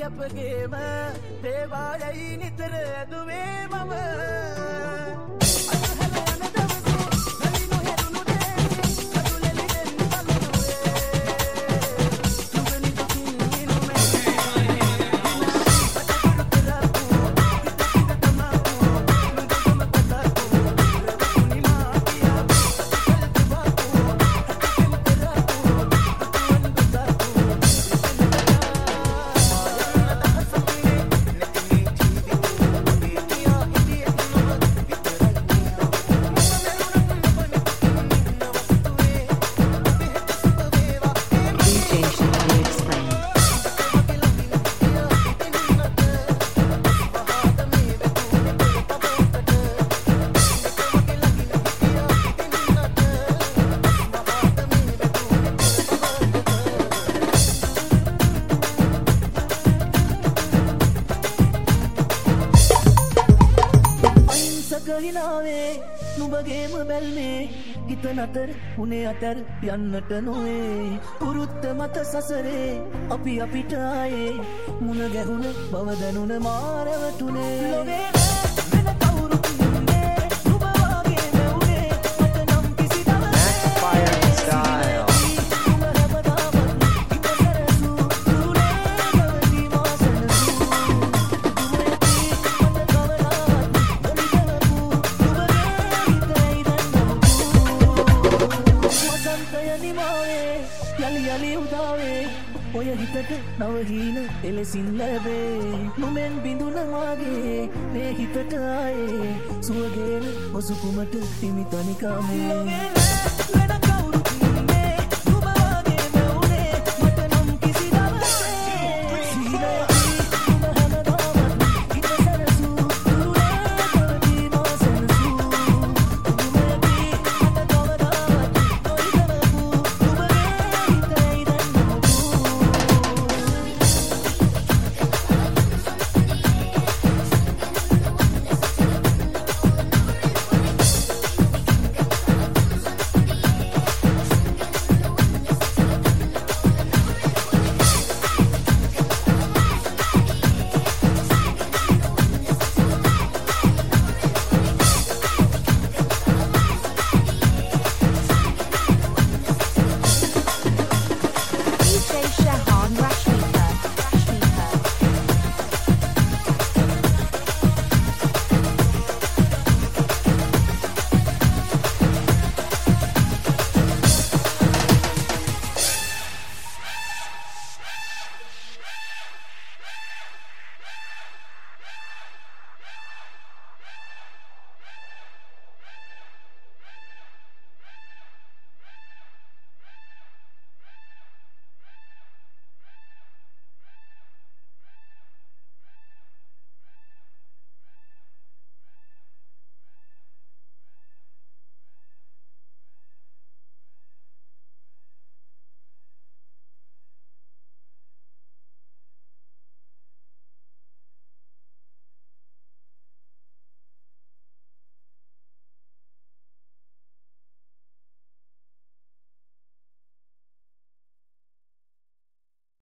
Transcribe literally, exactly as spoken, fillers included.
අපගේම දේවාලයි නිතර ඇදුවේ මම හිනාවේ නුඹගේම බැල්මේ හිත නතර උනේ අතර යන්නට නොවේ පුරුත්ත මත සසරේ අපි අපිට ආයේ මුණ ගැහුණ බව දැනුණ මාරවටුනේ ලොවේ වෙන කවුරුත් නුඹේ නුඹ වාගේ නැවුනේ මට නම් කිසි දවසක Fire style යලි යලි උදාවේ ඔය හිතට නවහීන එලෙසින් ලැබේ නුමෙන් බිඳුන මාගේ මේ හිතට ආයේ සුවගේන ඔසුකුමට හිමි තනිකාමේ